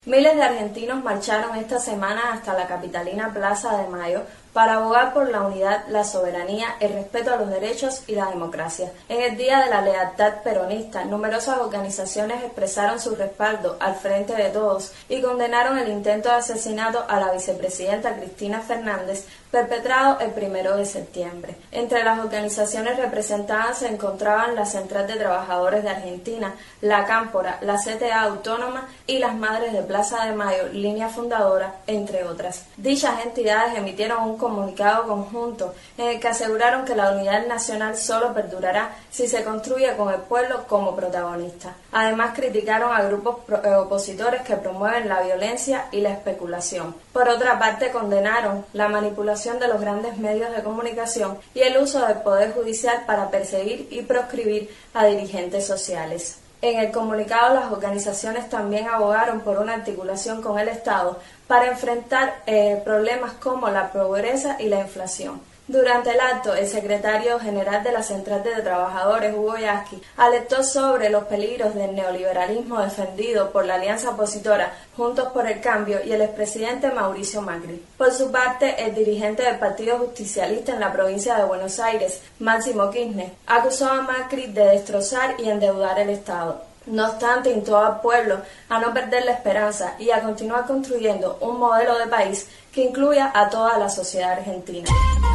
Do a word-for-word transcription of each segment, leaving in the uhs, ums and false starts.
Miles de argentinos marcharon esta semana hasta la capitalina Plaza de Mayo para abogar por la unidad, la soberanía, el respeto a los derechos y la democracia. En el Día de la Lealtad Peronista, numerosas organizaciones expresaron su respaldo al Frente de Todos y condenaron el intento de asesinato a la vicepresidenta Cristina Fernández perpetrado el primero de septiembre. Entre las organizaciones representadas se encontraban la Central de Trabajadores de Argentina, la Cámpora, la C T A Autónoma y las Madres de Plaza de Mayo, línea fundadora, entre otras. Dichas entidades emitieron un comunicado conjunto en el que aseguraron que la unidad nacional solo perdurará si se construye con el pueblo como protagonista. Además, criticaron a grupos opositores que promueven la violencia y la especulación. Por otra parte, condenaron la manipulación de los grandes medios de comunicación y el uso del Poder Judicial para perseguir y proscribir a dirigentes sociales. En el comunicado, las organizaciones también abogaron por una articulación con el Estado para enfrentar eh, problemas como la pobreza y la inflación. Durante el acto, el secretario general de la Central de Trabajadores, Hugo Yasky, alertó sobre los peligros del neoliberalismo defendido por la alianza opositora Juntos por el Cambio y el expresidente Mauricio Macri. Por su parte, el dirigente del Partido Justicialista en la provincia de Buenos Aires, Máximo Kirchner, acusó a Macri de destrozar y endeudar el Estado. No obstante, instó al pueblo a no perder la esperanza y a continuar construyendo un modelo de país que incluya a toda la sociedad argentina.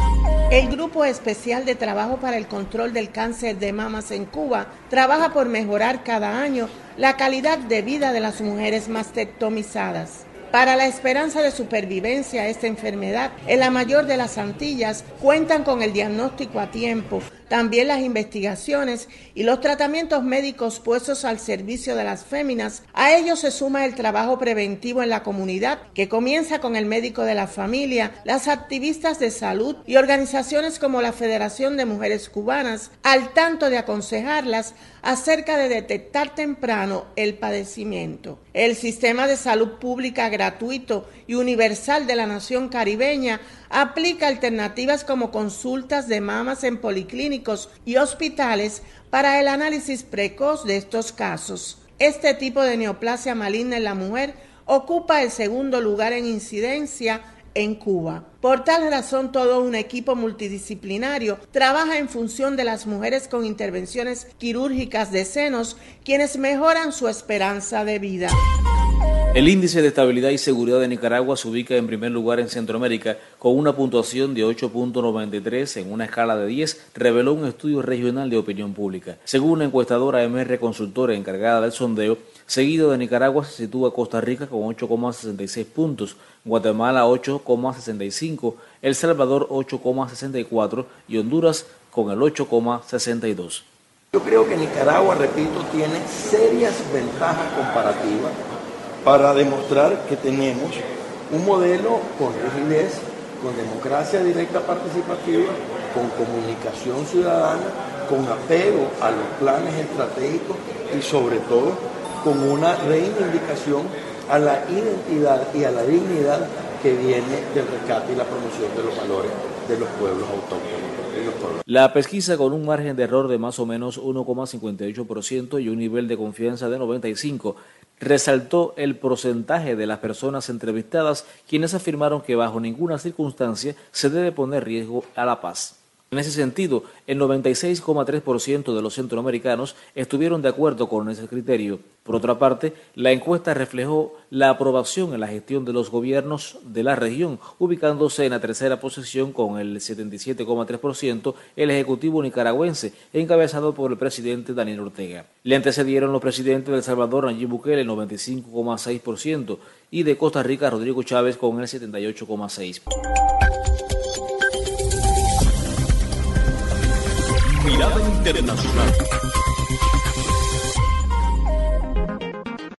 El Grupo Especial de Trabajo para el Control del Cáncer de Mamas en Cuba trabaja por mejorar cada año la calidad de vida de las mujeres mastectomizadas. Para la esperanza de supervivencia a esta enfermedad, en la mayor de las Antillas cuentan con el diagnóstico a tiempo, también las investigaciones y los tratamientos médicos puestos al servicio de las féminas. A ello se suma el trabajo preventivo en la comunidad, que comienza con el médico de la familia, las activistas de salud y organizaciones como la Federación de Mujeres Cubanas, al tanto de aconsejarlas acerca de detectar temprano el padecimiento. El sistema de salud pública gratuito y universal de la nación caribeña aplica alternativas como consultas de mamas en policlínicos y hospitales para el análisis precoz de estos casos. Este tipo de neoplasia maligna en la mujer ocupa el segundo lugar en incidencia en Cuba. Por tal razón, todo un equipo multidisciplinario trabaja en función de las mujeres con intervenciones quirúrgicas de senos, quienes mejoran su esperanza de vida. El índice de estabilidad y seguridad de Nicaragua se ubica en primer lugar en Centroamérica con una puntuación de ocho punto noventa y tres en una escala de diez, reveló un estudio regional de opinión pública. Según la encuestadora M R Consultora encargada del sondeo, seguido de Nicaragua se sitúa Costa Rica con ocho coma sesenta y seis puntos, Guatemala ocho coma sesenta y cinco, El Salvador ocho coma sesenta y cuatro y Honduras con el ocho coma sesenta y dos. Yo creo que Nicaragua, repito, tiene serias ventajas comparativas para demostrar que tenemos un modelo con rigidez, con democracia directa participativa, con comunicación ciudadana, con apego a los planes estratégicos y sobre todo con una reivindicación a la identidad y a la dignidad que viene del rescate y la promoción de los valores de los pueblos autóctonos. La pesquisa, con un margen de error de más o menos uno coma cincuenta y ocho por ciento y un nivel de confianza de noventa y cinco por ciento, resaltó el porcentaje de las personas entrevistadas quienes afirmaron que bajo ninguna circunstancia se debe poner riesgo a la paz. En ese sentido, el noventa y seis coma tres por ciento de los centroamericanos estuvieron de acuerdo con ese criterio. Por otra parte, la encuesta reflejó la aprobación en la gestión de los gobiernos de la región, ubicándose en la tercera posición con el setenta y siete coma tres por ciento el Ejecutivo nicaragüense, encabezado por el presidente Daniel Ortega. Le antecedieron los presidentes de El Salvador, Nayib Bukele, el noventa y cinco coma seis por ciento, y de Costa Rica, Rodrigo Chávez, con el setenta y ocho coma seis por ciento. Mirada Internacional.